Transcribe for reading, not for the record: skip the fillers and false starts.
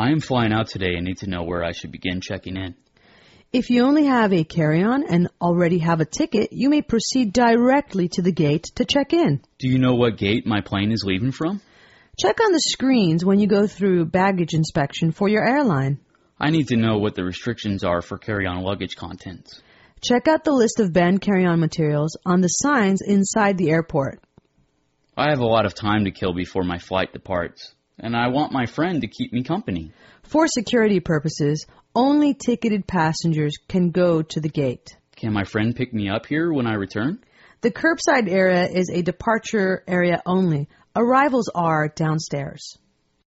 I am flying out today and need to know where I should begin checking in. If you only have a carry-on and already have a ticket, you may proceed directly to the gate to check in. Do you know what gate my plane is leaving from? Check on the screens when you go through baggage inspection for your airline. I need to know what the restrictions are for carry-on luggage contents. Check out the list of banned carry-on materials on the signs inside the airport. I have a lot of time to kill before my flight departs, and I want my friend to keep me company. For security purposes, only ticketed passengers can go to the gate. Can my friend pick me up here when I return? The curbside area is a departure area only. Arrivals are downstairs.